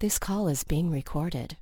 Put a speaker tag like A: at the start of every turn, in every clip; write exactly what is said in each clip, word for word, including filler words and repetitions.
A: This call is being recorded.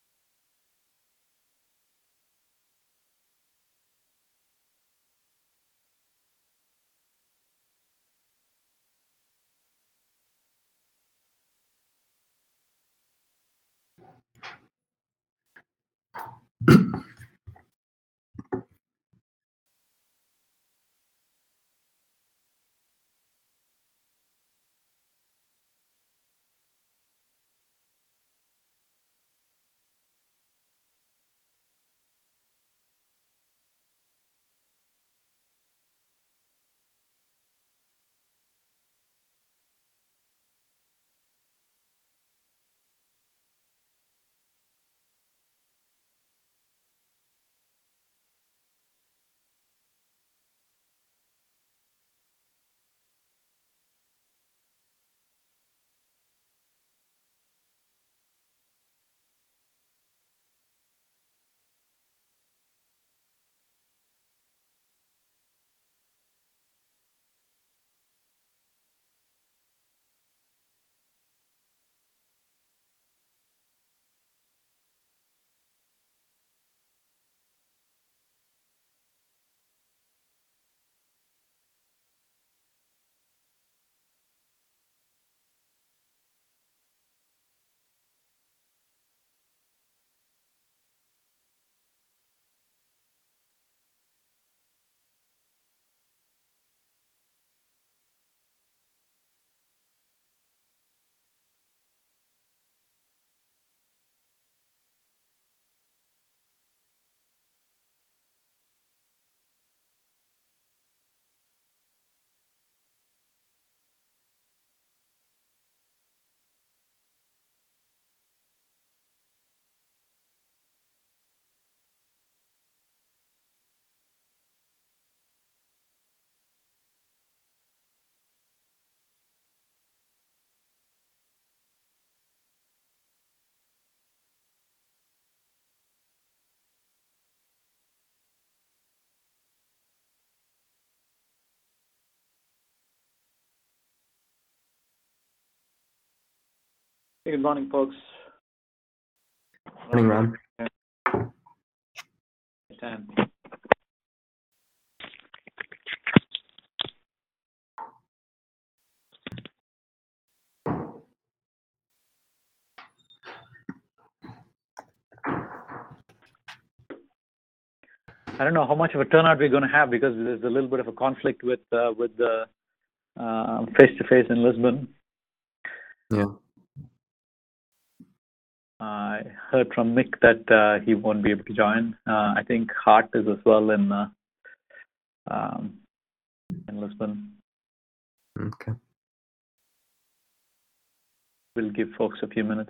B: Hey, good morning, folks.
C: Morning, Ram.
B: ten. I don't know how much of a turnout we're going to have because there's a little bit of a conflict with uh, with the uh, face-to-face in Lisbon.
C: Yeah.
B: I heard from Mick that uh, he won't be able to join. Uh, I think Hart is as well in uh, um, in Lisbon.
C: Okay.
B: We'll give folks a few minutes.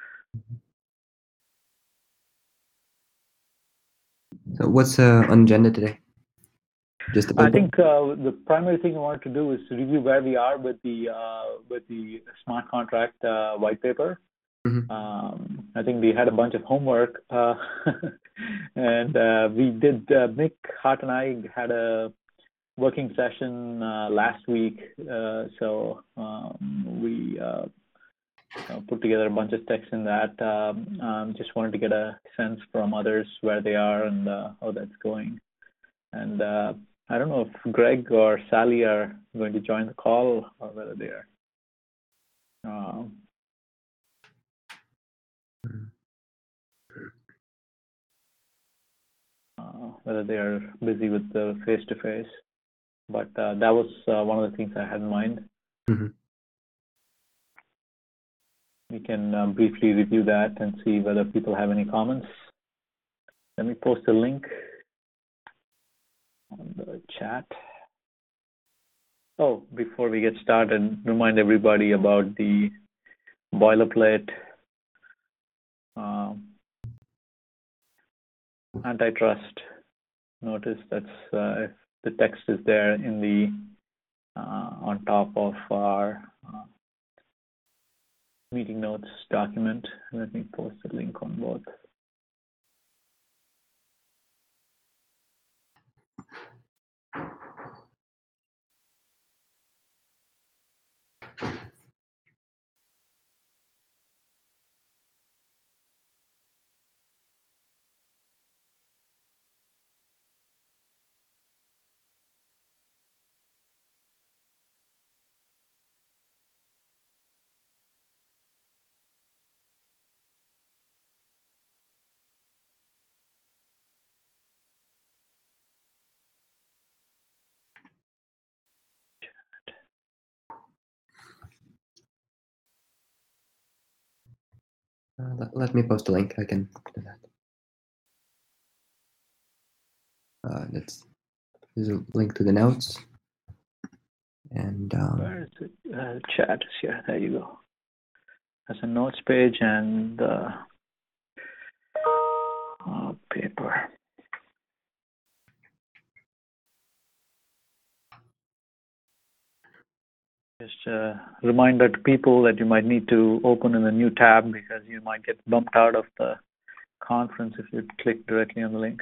C: So what's uh, on agenda today? Just the
B: I
C: build
B: think uh, the primary thing I wanted to do is to review where we are with the uh, with the smart contract uh, white paper.
C: Mm-hmm.
B: Um, I think we had a bunch of homework, uh, and uh, we did. Uh, Mick Hart and I had a working session uh, last week, uh, so um, we uh, uh, put together a bunch of text in that. Um, um, just wanted to get a sense from others where they are and uh, how that's going. And uh, I don't know if Greg or Sally are going to join the call or whether they are. Uh, uh, whether they are busy with the face-to-face, but uh, that was uh, one of the things I had in mind.
C: Mm-hmm.
B: We can uh, briefly review that and see whether people have any comments. Let me post a link on the chat. Oh, before we get started, remind everybody about the boilerplate uh, antitrust notice. That's uh, if the text is there in the uh, on top of our uh, meeting notes document. Let me post a link on both.
C: Uh, let, let me post a link. I can do that. Uh, that's there's a link to the notes. And um,
B: where is it? Uh, chat is here. There you go. There's a notes page and the uh, paper. Just a reminder to people that you might need to open in a new tab because you might get bumped out of the conference if you click directly on the link.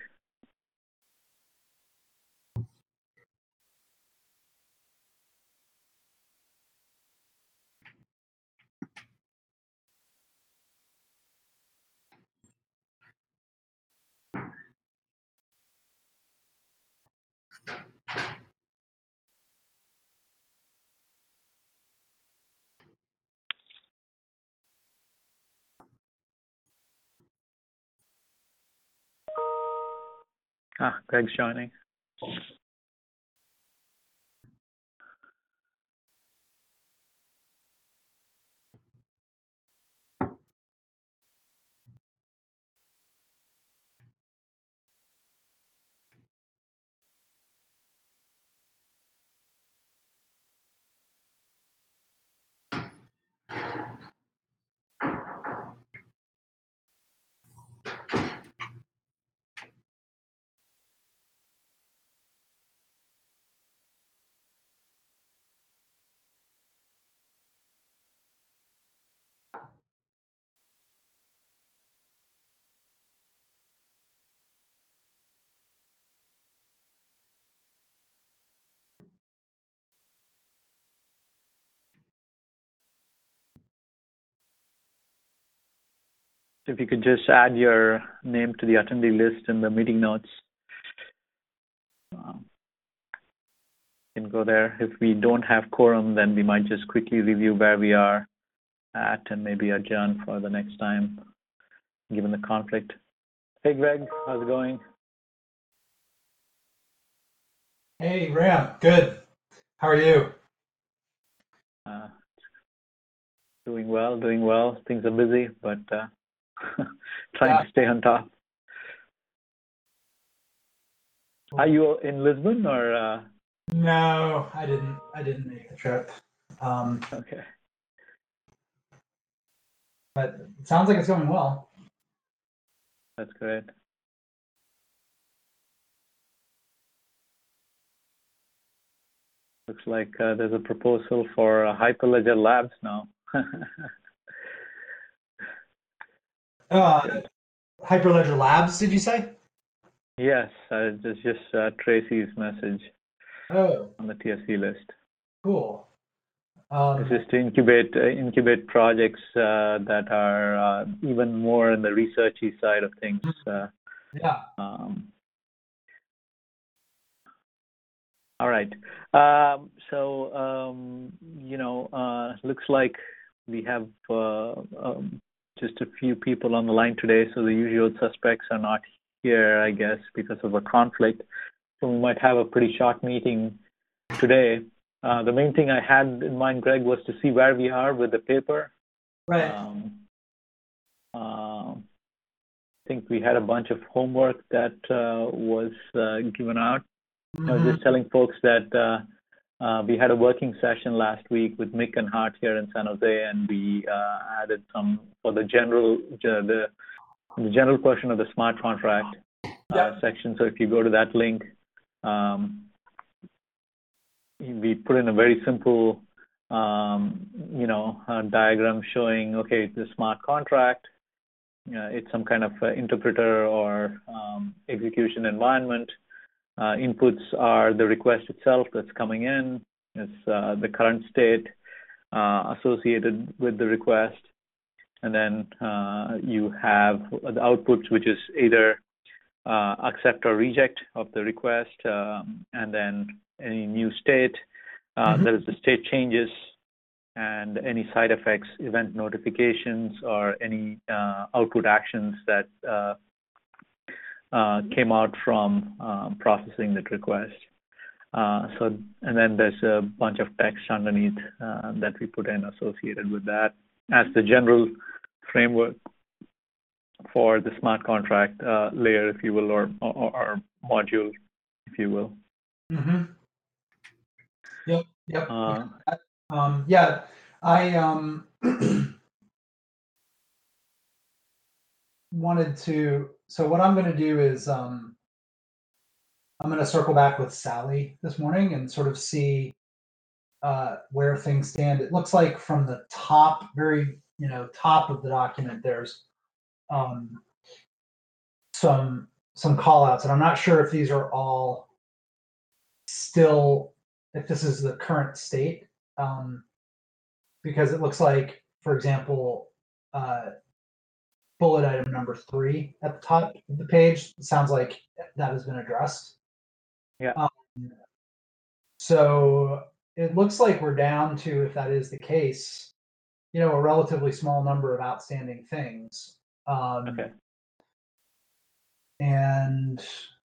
B: Ah, Greg's joining. If you could just add your name to the attendee list in the meeting notes, um, you can go there. If we don't have quorum, then we might just quickly review where we are at and maybe adjourn for the next time, given the conflict. Hey, Greg, how's it going?
D: Hey, Ram. Good. How are you?
B: Uh, doing well, doing well. Things are busy, but uh, trying
D: Yeah.
B: to stay on top. Are you in Lisbon or? Uh...
D: No, I didn't. I didn't make the trip. Um,
B: Okay.
D: but it sounds like it's going well.
B: That's great. Looks like uh, there's a proposal for uh, Hyperledger Labs now.
D: Uh, Hyperledger Labs, did you say?
B: Yes, uh, it's just uh, Tracy's message
D: Oh,
B: on the T S C list.
D: cool. Um,
B: This is to incubate uh, incubate projects uh, that are uh, even more in the researchy side of things. Uh,
D: yeah.
B: um, all right. Um, so um, you know, uh, looks like we have uh, um, just a few people on the line today. So the usual suspects are not here, I guess, because of a conflict. So we might have a pretty short meeting today. Uh, the main thing I had in mind, Greg, was to see where we are with the paper.
D: Right.
B: Um, uh, I think we had a bunch of homework that uh, was uh, given out.
D: Mm-hmm.
B: I was just telling folks that uh, uh, we had a working session last week with Mick and Hart here in San Jose, and we uh, added some for the general the the general portion of the smart contract uh,
D: Yep.
B: section. So if you go to that link, um, we put in a very simple, um, you know, uh, diagram showing, okay, it's a smart contract. Uh, it's some kind of uh, interpreter or um, execution environment. Uh, inputs are the request itself that's coming in. It's uh, the current state uh, associated with the request. And then uh, you have the outputs, which is either uh, accept or reject of the request, um, and then any new state. Uh,
D: Mhm.
B: There is the state changes and any side effects, event notifications, or any uh, output actions that uh, uh, came out from uh, processing that request. Uh, so, and then there's a bunch of text underneath uh, that we put in associated with that as the general framework for the smart contract uh, layer, if you will, or, or, or module, if you will.
D: Mm-hmm. Yep. Yep.
B: Uh,
D: um, yeah. I um, wanted to. So what I'm going to do is um, I'm going to circle back with Sally this morning and sort of see uh, where things stand. It looks like from the top, very you know, top of the document, there's um, some some call outs, and I'm not sure if these are all still, if this is the current state, um, because it looks like, for example, uh, bullet item number three at the top of the page, it sounds like that has been addressed.
B: Yeah.
D: Um, so it looks like we're down to, if that is the case, you know, a relatively small number of outstanding things. Um,
B: okay.
D: And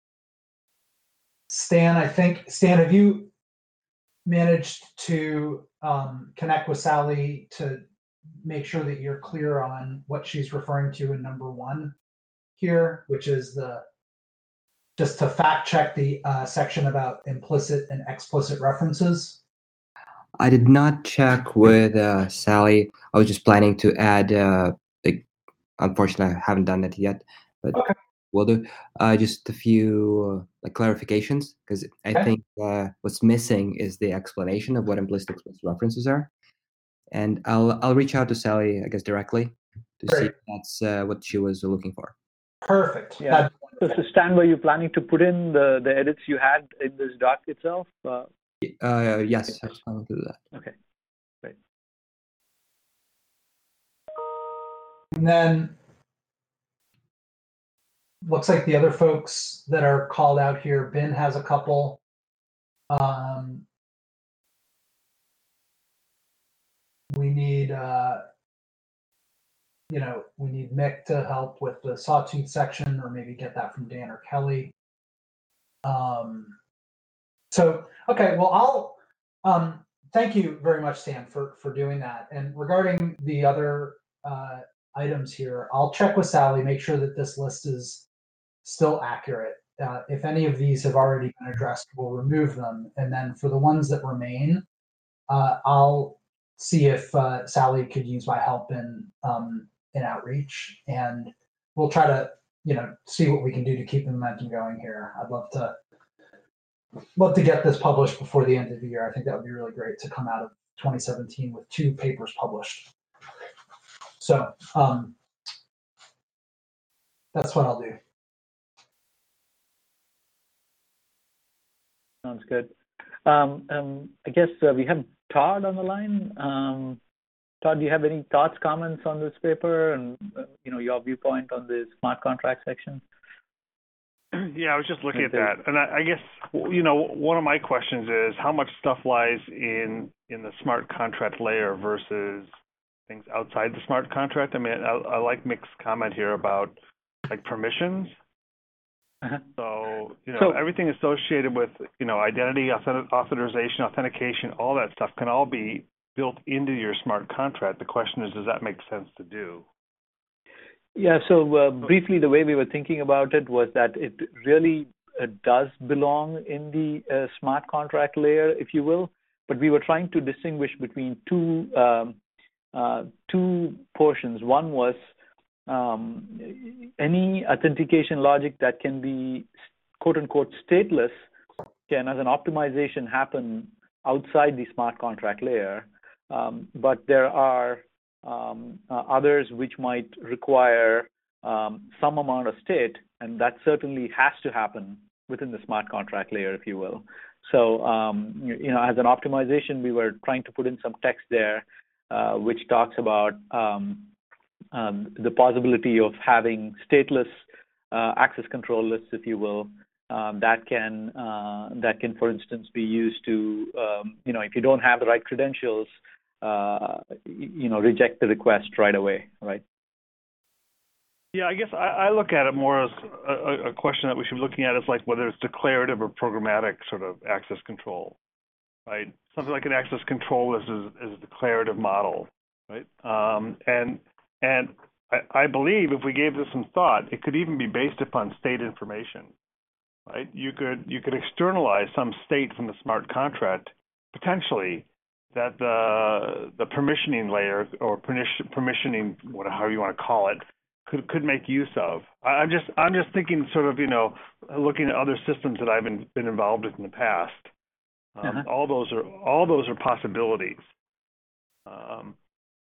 D: Stan, I think, Stan, have you managed to um, connect with Sally to make sure that you're clear on what she's referring to in number one here, which is the, just to fact check the uh, section about implicit and explicit references?
C: I did not check with uh, Sally. I was just planning to add, uh, like, unfortunately, I haven't done that yet, but
D: Okay.
C: we'll do. Uh, just a few uh, like clarifications, because I
D: Okay.
C: think uh, what's missing is the explanation of what implicit explicit references are. And I'll I'll reach out to Sally, I guess, directly to see
D: Great.
C: if that's uh, what she was looking for.
D: Perfect.
B: Yeah.
D: That'd be
B: So,
D: wonderful.
B: so Stan, were you planning to put in the, the edits you had in this doc itself? Uh,
C: Uh, yes, I was planning to do that.
B: okay. Great.
D: And then looks like the other folks that are called out here, Ben has a couple. Um, we need, uh, you know, we need Mick to help with the sawtooth section, or maybe get that from Dan or Kelly. Um, so, okay, well, I'll, um, thank you very much, Stan, for, for doing that. And regarding the other uh, items here, I'll check with Sally, make sure that this list is still accurate. Uh, if any of these have already been addressed, we'll remove them. And then for the ones that remain, uh, I'll see if uh, Sally could use my help in um, in outreach, and we'll try to, you know, see what we can do to keep the momentum going here. I'd love to love to get this published before the end of the year. I think that would be really great to come out of twenty seventeen with two papers published. So um, that's what I'll do.
B: Sounds good. Um, um, I guess uh, we have Todd on the line. Um, Todd, do you have any thoughts, comments on this paper, and uh, you know, your viewpoint on the smart contract section?
E: Yeah, I was just looking
B: Okay.
E: at that, and I, I guess you know one of my questions is how much stuff lies in in the smart contract layer versus things outside the smart contract. I mean, I, I like Mick's comment here about like permissions.
B: Uh-huh.
E: So you know
B: So-
E: everything associated with you know identity, authent- authorization, authentication, all that stuff can all be built into your smart contract. The question is, does that make sense to do?
B: Yeah, so uh, briefly, the way we were thinking about it was that it really uh, does belong in the uh, smart contract layer, if you will, but we were trying to distinguish between two um, uh, two portions. One was um, any authentication logic that can be quote unquote stateless can, as an optimization, happen outside the smart contract layer, um, but there are Um, uh, others which might require um, some amount of state, and that certainly has to happen within the smart contract layer, if you will. So, um, you, you know, as an optimization, we were trying to put in some text there, uh, which talks about um, um, the possibility of having stateless uh, access control lists, if you will, um, that can uh, that can, for instance, be used to, um, you know, if you don't have the right credentials, Uh, you know, reject the request right away, right?
E: Yeah, I guess I, I look at it more as a, a question that we should be looking at is like whether it's declarative or programmatic sort of access control, right? Something like an access control list is, is a declarative model, right? Um, and and I, I believe if we gave this some thought, it could even be based upon state information, right? You could you could externalize some state from the smart contract potentially that the the permissioning layer or permission, permissioning, whatever you want to call it, could could make use of. I, I'm just I'm just thinking sort of you know looking at other systems that I've been, been involved with in the past. Um, uh-huh. All those are all those are possibilities. Um,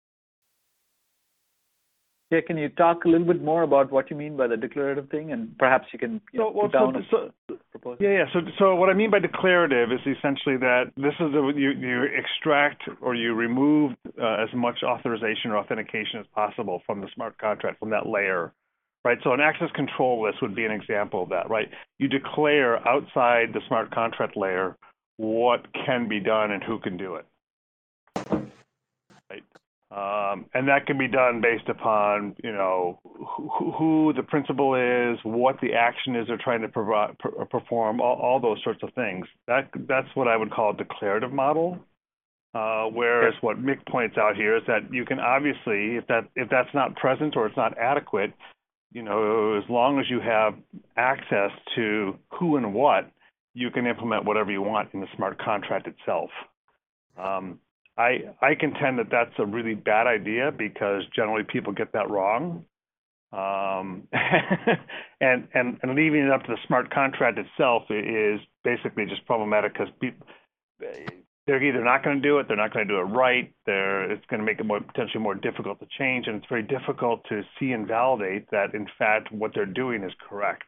B: yeah, can you talk a little bit more about what you mean by the declarative thing, and perhaps you can you
E: so,
B: know,
E: well,
B: put down
E: so,
B: a
E: so,
B: proposal?
E: Yeah, yeah. So, so what I mean by declarative is essentially that this is a, you you extract or you remove uh, as much authorization or authentication as possible from the smart contract, from that layer, right? So an access control list would be an example of that, right? You declare outside the smart contract layer what can be done and who can do it, right? Um, and that can be done based upon, you know, who, who the principal is, what the action is they're trying to provide, per, perform, all, all those sorts of things. That that's what I would call a declarative model. Uh, whereas what Mick points out here is that you can obviously, if that if that's not present or it's not adequate, you know, as long as you have access to who and what, you can implement whatever you want in the smart contract itself. Um, I, I contend that that's a really bad idea because generally people get that wrong. Um, and, and, and leaving it up to the smart contract itself is basically just problematic because people, they're either not going to do it, they're not going to do it right, they're, it's going to make it more, potentially more difficult to change, and it's very difficult to see and validate that, in fact, what they're doing is correct.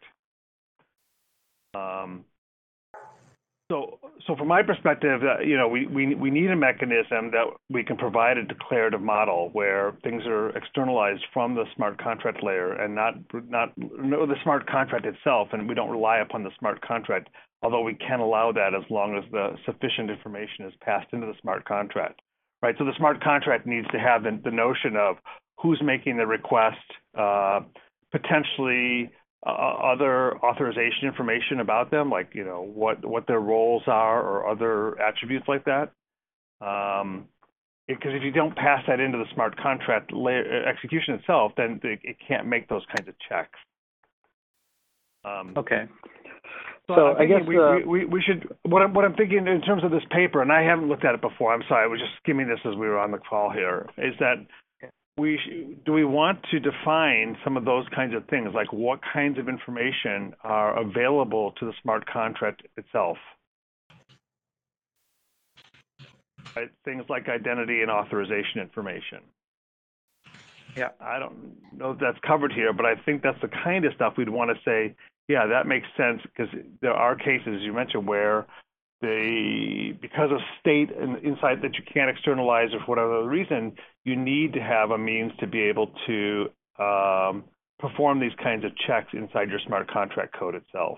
E: Um, So, so from my perspective, uh, you know, we, we we need a mechanism that we can provide a declarative model where things are externalized from the smart contract layer and not not no, the smart contract itself, and we don't rely upon the smart contract. Although we can allow that as long as the sufficient information is passed into the smart contract, right? So the smart contract needs to have the, the notion of who's making the request, uh, potentially. Uh, other authorization information about them, like you know what what their roles are or other attributes like that. Um, because if you don't pass that into the smart contract layer, execution itself, then it, it can't make those kinds of checks. Um,
B: okay.
E: So,
B: so I guess
E: we,
B: uh,
E: we, we we should. What I'm what I'm thinking in terms of this paper, and I haven't looked at it before. I'm sorry, I was just skimming this as we were on the call here. Is that We do we want to define some of those kinds of things, like what kinds of information are available to the smart contract itself? Right? Things like identity and authorization information.
B: Yeah,
E: I don't know if that's covered here, but I think that's the kind of stuff we'd want to say, yeah, that makes sense, because there are cases you mentioned where they, because of state and insight that you can't externalize or for whatever reason, you need to have a means to be able to um, perform these kinds of checks inside your smart contract code itself.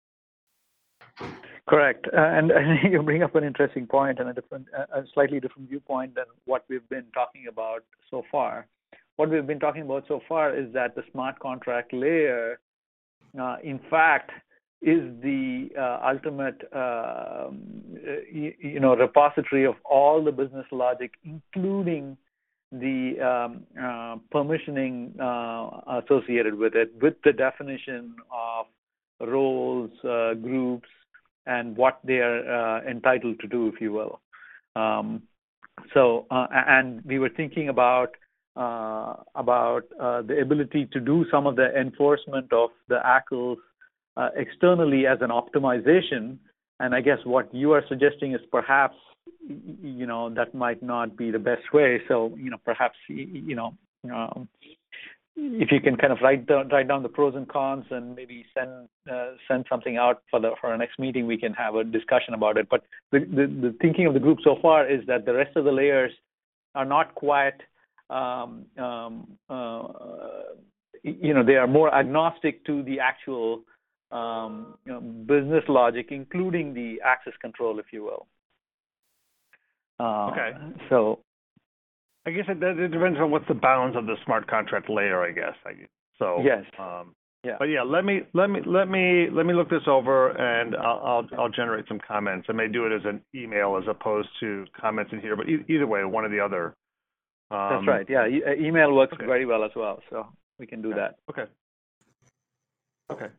B: Correct, uh, and, and you bring up an interesting point and a different, a slightly different viewpoint than what we've been talking about so far. What we've been talking about so far is that the smart contract layer, uh, in fact, is the uh, ultimate, uh, you, you know, repository of all the business logic, including the um, uh, permissioning uh, associated with it, with the definition of roles, uh, groups, and what they are uh, entitled to do, if you will. Um, so, uh, and we were thinking about uh, about uh, the ability to do some of the enforcement of the A C Ls Uh, externally as an optimization, and I guess what you are suggesting is perhaps, you know, that might not be the best way. So, you know, perhaps, you know, um, if you can kind of write down, write down the pros and cons, and maybe send uh, send something out for the for our next meeting, we can have a discussion about it. But the, the, the thinking of the group so far is that the rest of the layers are not quite, um, um, uh, you know, they are more agnostic to the actual Um, you know, business logic, including the access control, if you will. Uh,
E: okay.
B: So,
E: I guess it, it depends on what's the bounds of the smart contract layer. I guess. I, so.
B: Yes.
E: Um,
B: yeah.
E: But yeah, let me let me let me let me look this over, and I'll I'll, I'll generate some comments. I may do it as an email as opposed to comments in here, but e- either way, one or the other. Um,
B: That's right. Yeah, e- uh, email works
E: okay.
B: very well as well, so we can do
E: Okay.
B: that.
E: Okay. Okay.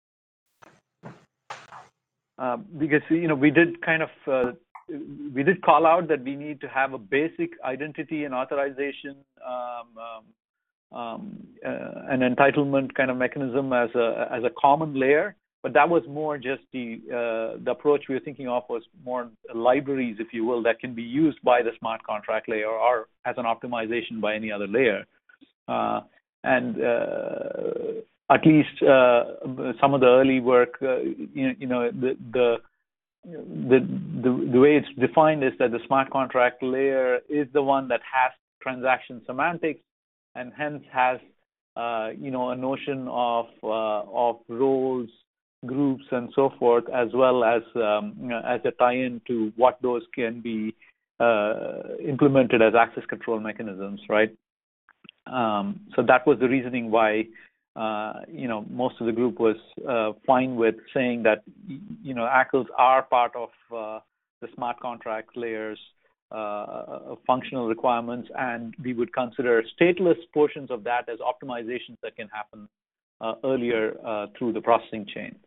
B: Uh, because you know we did kind of uh, we did call out that we need to have a basic identity and authorization um, um, um, uh, an entitlement kind of mechanism as a as a common layer, but that was more just the uh, the approach we were thinking of was more libraries, if you will, that can be used by the smart contract layer or as an optimization by any other layer, uh, and uh, at least uh, some of the early work, uh, you, you know, the, the the the the way it's defined is that the smart contract layer is the one that has transaction semantics and hence has uh, you know a notion of uh, of roles, groups, and so forth, as well as um, you know, as a tie-in to what those can be uh, implemented as access control mechanisms, right? Um, so that was the reasoning why uh, you know most of the group was uh, fine with saying that you know A C Ls are part of uh, the smart contract layers uh, functional requirements, and we would consider stateless portions of that as optimizations that can happen uh, earlier uh, through the processing chain.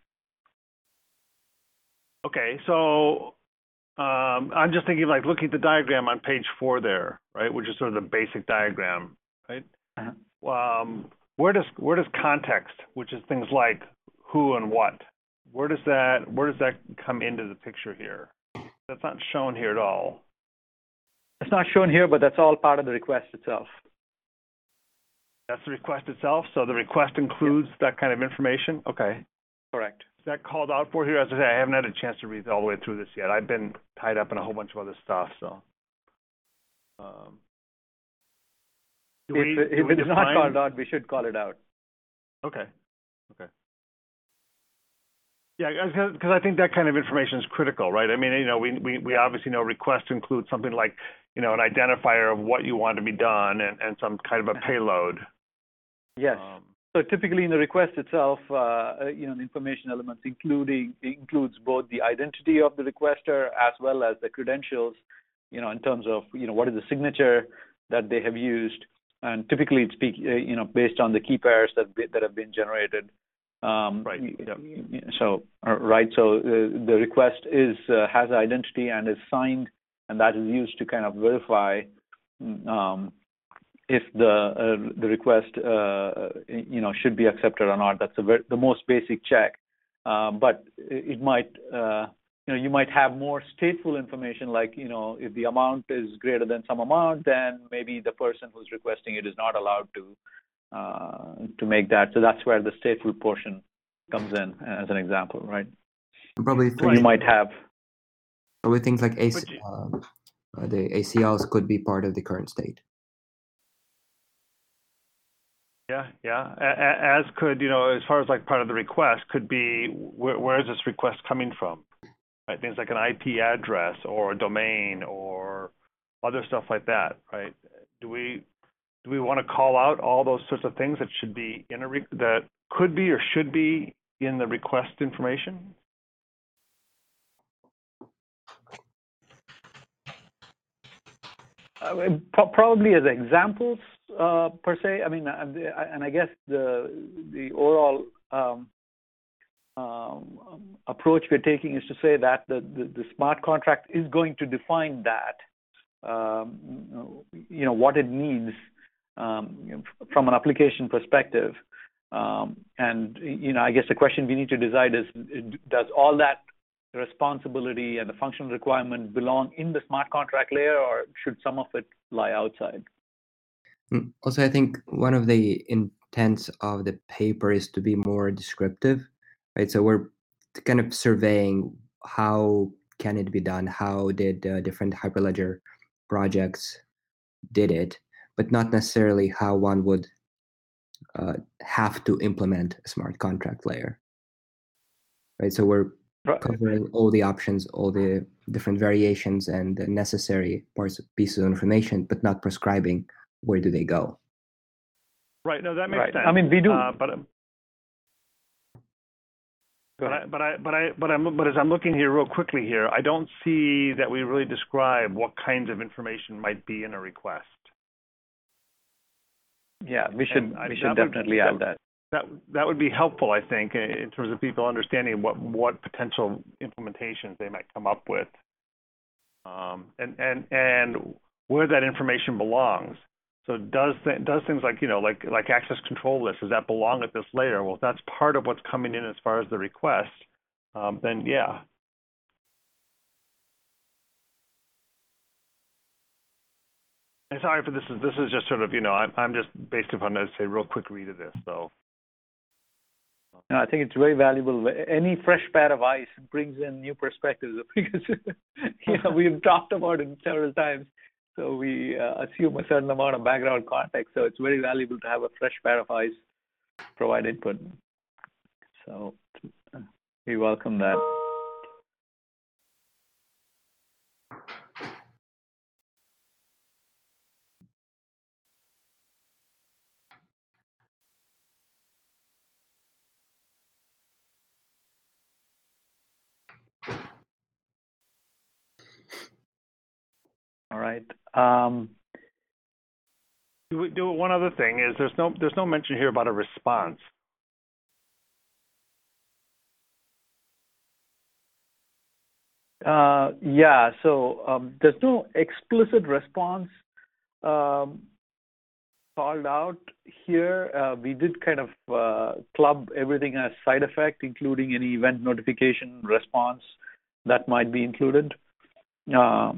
E: Okay, so um, I'm just thinking like looking at the diagram on page four there, right, which is sort of the basic diagram, right? Uh-huh. Um, where does where does context, which is things like who and what, where does that where does that come into the picture here? That's not shown here at all.
B: It's not shown here, but that's all part of the request itself.
E: That's the request itself. So the request includes yeah. that kind of information. Okay.
B: Correct.
E: Is that called out for here? As I say, I haven't had a chance to read all the way through this yet. I've been tied up in a whole bunch of other stuff. So, um,
B: if, we, if it's define... not called out, we should call it out.
E: Okay. Okay. Yeah, because I think that kind of information is critical, right? I mean, you know, we we, we obviously know request includes something like, you know, an identifier of what you want to be done and, and some kind of a payload.
B: Yes. Um, So typically in the request itself, uh, you know, the information elements including includes both the identity of the requester as well as the credentials, you know, in terms of, you know, what is the signature that they have used. And typically it's, you know, based on the key pairs that, that have been generated. Um,
E: right. Yep.
B: So, right. So uh, the request is, uh, has identity and is signed, and that is used to kind of verify um, if the uh, the request uh, you know should be accepted or not. That's a very, the most basic check. Uh, but it might uh, you know you might have more stateful information, like you know if the amount is greater than some amount, then maybe the person who's requesting it is not allowed to uh, to make that. So that's where the stateful portion comes in as an example, right?
C: Probably
B: so you might have
C: probably things like A C, uh, the A C Ls could be part of the current state.
E: Yeah, yeah. As could, you know, as far as like part of the request could be, where, where is this request coming from? Right, things like an I P address or a domain or other stuff like that, right? Do we do we want to call out all those sorts of things that should be in a re that could be or should be in the request information?
B: Uh, probably as examples uh, per se. I mean, and I guess the the overall um, um, approach we're taking is to say that the, the, the smart contract is going to define that, um, you know, what it needs um, from an application perspective. Um, and, you know, I guess the question we need to decide is, does all that responsibility and the functional requirement belong in the smart contract layer, or should some of it lie outside?
C: Also, I think one of the intents of the paper is to be more descriptive, right? So we're kind of surveying how can it be done, how did uh, different Hyperledger projects did it, but not necessarily how one would uh, have to implement a smart contract layer, right? So we're covering all the options, all the different variations and the necessary parts, pieces of information, but not prescribing where do they go.
E: Right. No, that makes
B: right.
E: sense.
B: I mean, we do.
E: Uh, but, but I, but I, but I, but I'm, but as I'm looking here real quickly here, I don't see that we really describe what kinds of information might be in a request.
B: Yeah, we should
E: And I-
B: we should
E: that would-
B: definitely add that.
E: That that would be helpful, I think, in terms of people understanding what what potential implementations they might come up with, um, and and and where that information belongs. So does th- does things like you know like like access control lists, does that belong at this layer? Well, if that's part of what's coming in as far as the request, um, then yeah. And sorry for this is this is just sort of you know I'm I'm just based upon let's say real quick read of this, so.
B: No, I think it's very valuable. Any fresh pair of eyes brings in new perspectives because you know we've talked about it several times. So we uh, assume a certain amount of background context. So it's very valuable to have a fresh pair of eyes provide input. So uh, we welcome that. All right. Um,
E: Do we do one other thing is there's no there's no mention here about a response.
B: uh, yeah. So um, there's no explicit response um, called out here. Uh, we did kind of uh, club everything as side effect, including any event notification response that might be included. Uh,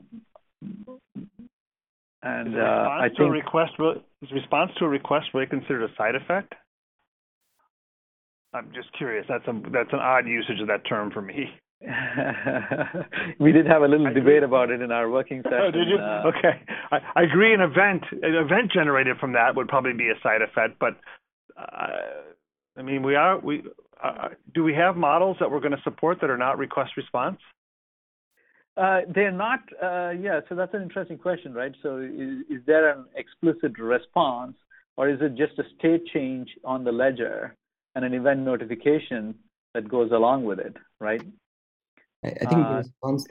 B: and
E: Is
B: uh, I
E: response to a
B: think
E: request really, is response to a request really considered a side effect? I'm just curious. That's a that's an odd usage of that term for me.
B: we did have a little
E: I
B: debate
E: agree.
B: about it in our working session.
E: Oh, did you?
B: Uh,
E: Okay. I, I agree. An event an event generated from that would probably be a side effect, but uh, I mean, we are we uh, do we have models that we're going to support that are not request response?
B: Uh, they're not, uh, yeah, so that's an interesting question, right? So is, is there an explicit response, or is it just a state change on the ledger and an event notification that goes along with it, right?
C: I, I think the
B: Uh,
C: response,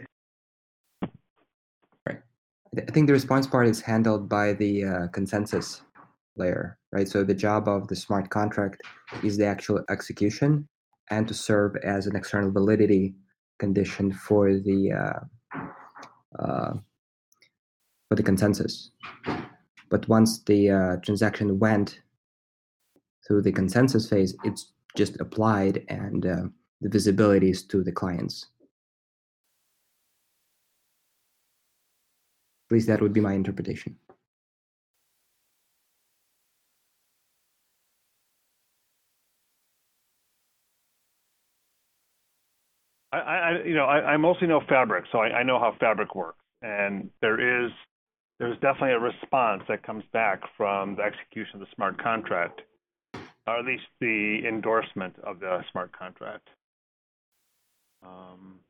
C: right? I th- I think the response part is handled by the uh, consensus layer, right? So the job of the smart contract is the actual execution and to serve as an external validity condition for the uh, uh, for the consensus. But once the uh, transaction went through the consensus phase, it's just applied and uh, the visibility is to the clients. At least that would be my interpretation.
E: I, I you know I, I mostly know Fabric, so I, I know how Fabric works, and there is there's definitely a response that comes back from the execution of the smart contract, or at least the endorsement of the smart contract. Um,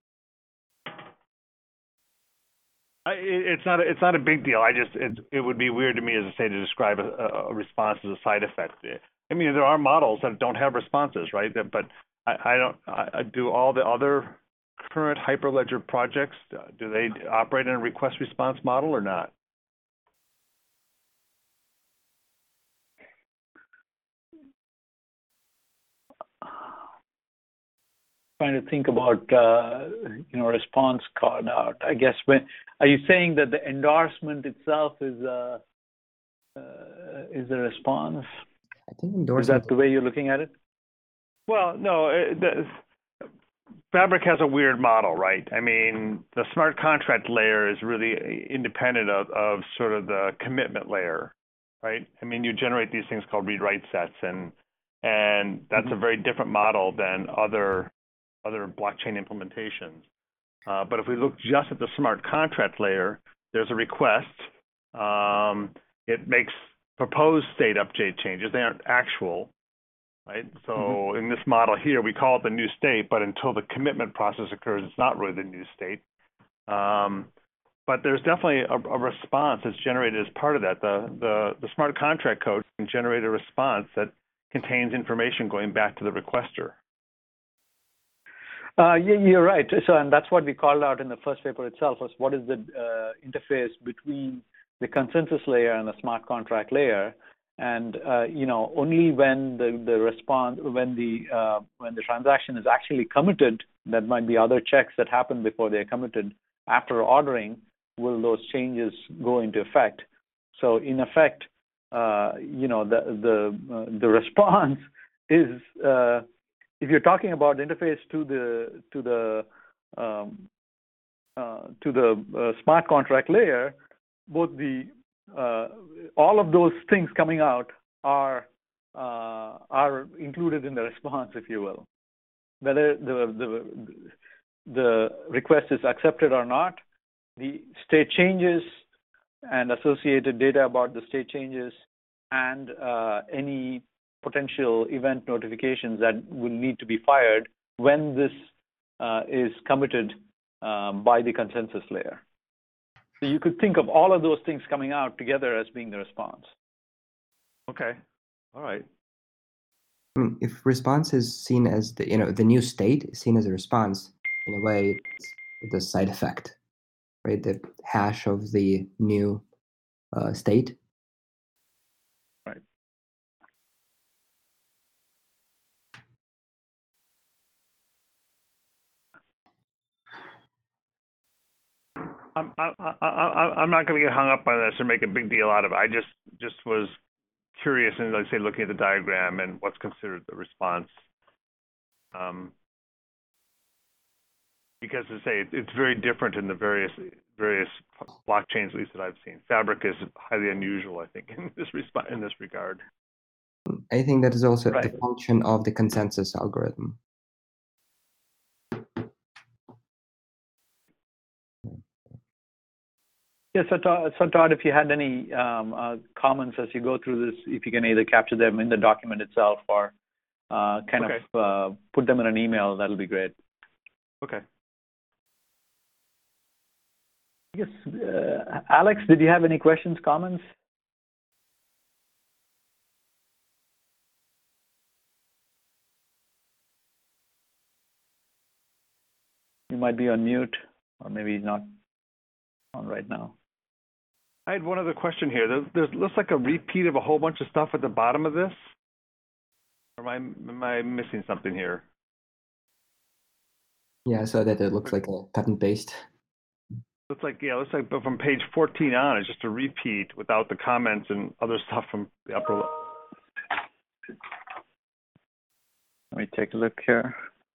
E: I, it, it's not a, it's not a big deal. I just it, it would be weird to me, as I say, to describe a, a response as a side effect. I mean, there are models that don't have responses, right? That, but I, I don't. I, do all the other current Hyperledger projects, do they operate in a request response model or not?
B: Trying to think about uh, you know response card out. I guess when are you saying that the endorsement itself is a uh, is a response?
C: I think
B: Is
C: endorsement.
B: that the way you're looking at it?
E: Well, no. It, the, Fabric has a weird model, right? I mean, the smart contract layer is really independent of, of sort of the commitment layer, right? I mean, you generate these things called read-write sets, and and that's mm-hmm. a very different model than other other blockchain implementations. Uh, but if we look just at the smart contract layer, there's a request. Um, it makes proposed state update changes. They aren't actual. Right. So mm-hmm. in this model here, we call it the new state, but until the commitment process occurs, it's not really the new state. Um, but there's definitely a, a response that's generated as part of that. The, the the smart contract code can generate a response that contains information going back to the requester.
B: Uh, yeah, you're right. So, and that's what we called out in the first paper itself, was what is the uh, interface between the consensus layer and the smart contract layer. and uh, you know, only when the the response, when the uh, when the transaction is actually committed, that might be other checks that happen before they're committed. After ordering, will those changes go into effect? So in effect, uh, you know, the the uh, the response is, uh, if you're talking about interface to the to the um, uh, to the uh, smart contract layer, both the uh, all of those things coming out are uh, are included in the response, if you will. Whether the the the request is accepted or not, the state changes and associated data about the state changes, and uh, any potential event notifications that will need to be fired when this uh, is committed um, by the consensus layer. So you could think of all of those things coming out together as being the response.
E: Okay, all right.
C: I mean, if response is seen as the, you know, the new state is seen as a response, in a way, it's the side effect, right? The hash of the new uh, state.
B: Right.
E: I'm I, I, I, I'm not going to get hung up on this or make a big deal out of it. I just just was curious, and like say, looking at the diagram and what's considered the response. Um, because to say it, it's very different in the various various blockchains, at least that I've seen. Fabric is highly unusual, I think, in this resp- in this regard.
C: I think that is also
B: Right.
C: the function of the consensus algorithm.
B: Yeah, so Todd, so Todd, if you had any um, uh, comments as you go through this, if you can either capture them in the document itself or uh, kind
E: Okay.
B: of uh, put them in an email, that'll be great.
E: Okay.
B: Yes, uh, Alex, did you have any questions, comments? You might be on mute, or maybe he's not on right now.
E: I had one other question here. There there's, looks like a repeat of a whole bunch of stuff at the bottom of this. Or am I, am I missing something here?
C: Yeah, so that it looks like a cut and paste.
E: Looks like, yeah, looks like but from page fourteen on, it's just a repeat without the comments and other stuff from the upper.
B: Let me take a look here.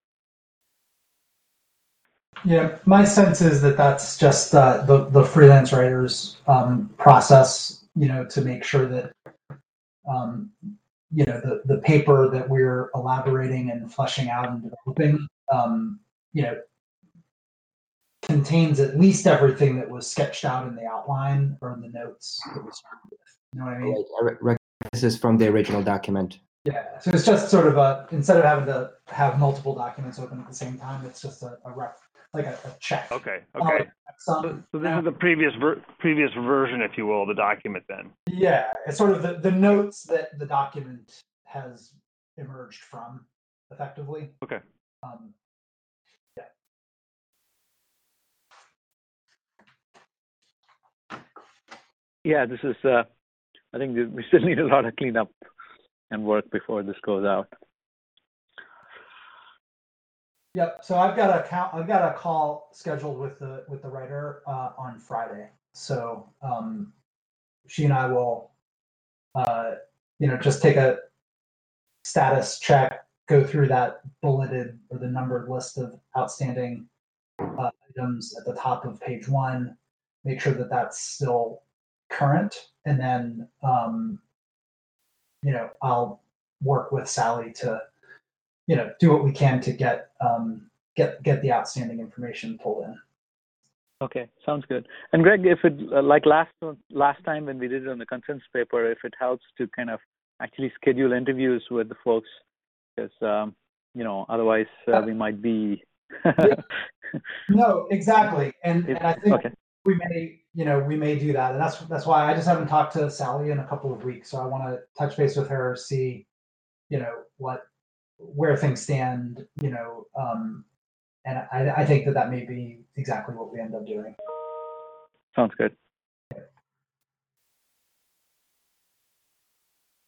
D: Yeah, my sense is that that's just uh, the the freelance writers um, process, you know, to make sure that um, you know the the paper that we're elaborating and fleshing out and developing, um, you know, contains at least everything that was sketched out in the outline or in the notes that we started with. You know what I mean?
C: Right. I re- rec- This is from the original document.
D: Yeah. So it's just sort of a, instead of having to have multiple documents open at the same time, it's just a, a ref, like a, a check.
E: Okay,
D: Uh,
E: okay. So,
D: some,
E: so this is the previous ver previous version, if you will, of the document then.
D: yeah, it's sort of the, the notes that the document has emerged from, effectively.
E: Okay.
D: Um, yeah.
B: Yeah, this is, uh, I think we still need a lot of cleanup and work before this goes out.
D: Yep. So I've got a count. I've got a call scheduled with the with the writer uh, on Friday. So um, she and I will, uh, you know, just take a status check, go through that bulleted or the numbered list of outstanding uh, items at the top of page one, make sure that that's still current, and then um, you know, I'll work with Sally to, you know, do what we can to get um, get get the outstanding information pulled in.
B: Okay, sounds good. And Greg, if it uh, like last last time when we did it on the consensus paper, if it helps to kind of actually schedule interviews with the folks, because um, you know, otherwise uh, we might be.
D: Yeah. No, exactly, and,
B: If,
D: and I think
B: okay.
D: we may, you know, we may do that, and that's that's why I just haven't talked to Sally in a couple of weeks, so I want to touch base with her, see, you know, what where things stand, you know, um, and I, I think that that may be exactly what we end up doing.
B: Sounds good.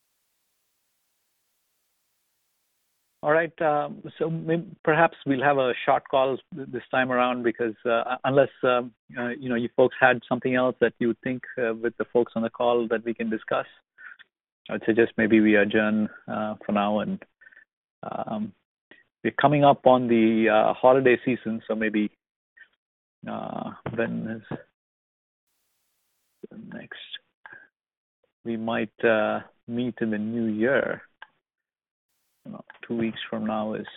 B: All right. Um, so maybe, perhaps we'll have a short call this time around because uh, unless um, uh, you know you folks had something else that you think uh, with the folks on the call that we can discuss, I'd suggest maybe we adjourn uh, for now. And um, we're coming up on the uh, holiday season, so maybe uh, when is the next? We might uh, meet in the new year. You know, two weeks from now is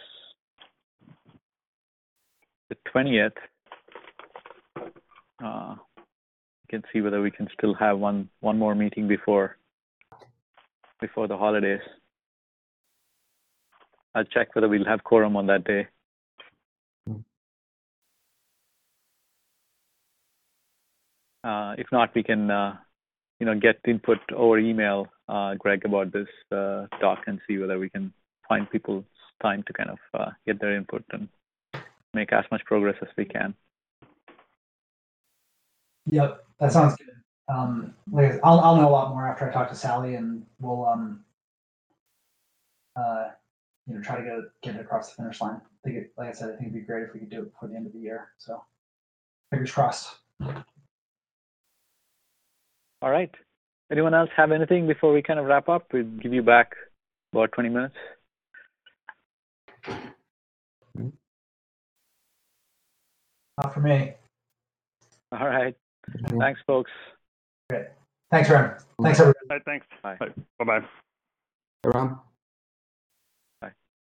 B: the twentieth. Uh, we can see whether we can still have one one more meeting before before the holidays. I'll check whether we'll have quorum on that day. Uh, if not, we can uh, you know get input over email, uh, Greg, about this uh, talk and see whether we can find people's time to kind of uh, get their input and make as much progress as we can.
D: Yep, that sounds good. Um, like, I'll I'll know a lot more after I talk to Sally, and we'll um uh you know try to get it, get it across the finish line. I think it, like I said, I think it'd be great if we could do it before the end of the year. So fingers crossed.
B: All right. Anyone else have anything before we kind of wrap up? We'll give you back about twenty minutes.
D: Not for me.
B: All right.
C: Okay.
B: Thanks, folks.
D: Great. Thanks, Ren. Thanks, everybody.
E: All right, thanks.
B: Bye.
E: Bye bye.
C: Ram?
B: Bye.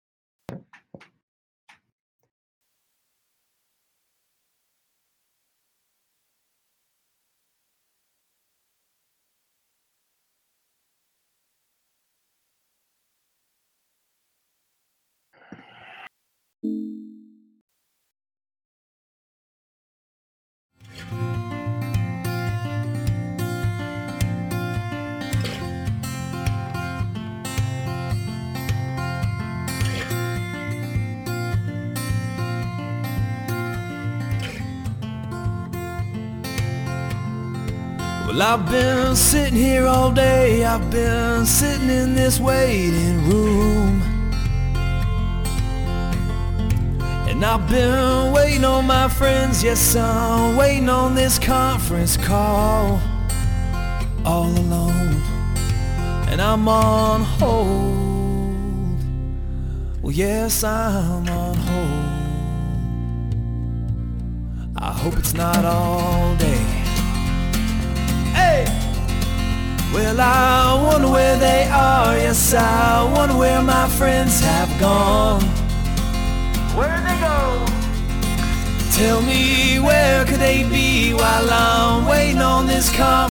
F: Well, I've been sitting here all day, I've been sitting in this waiting room, and I've been waiting on my friends, yes, I'm waiting on this conference call, all alone, and I'm on hold. Well, yes, I'm on hold. I hope it's not all day. Hey! Well, I wonder where they are, yes, I wonder where my friends have gone. Where'd they go? Tell me, where could they be while I'm waiting on this conference?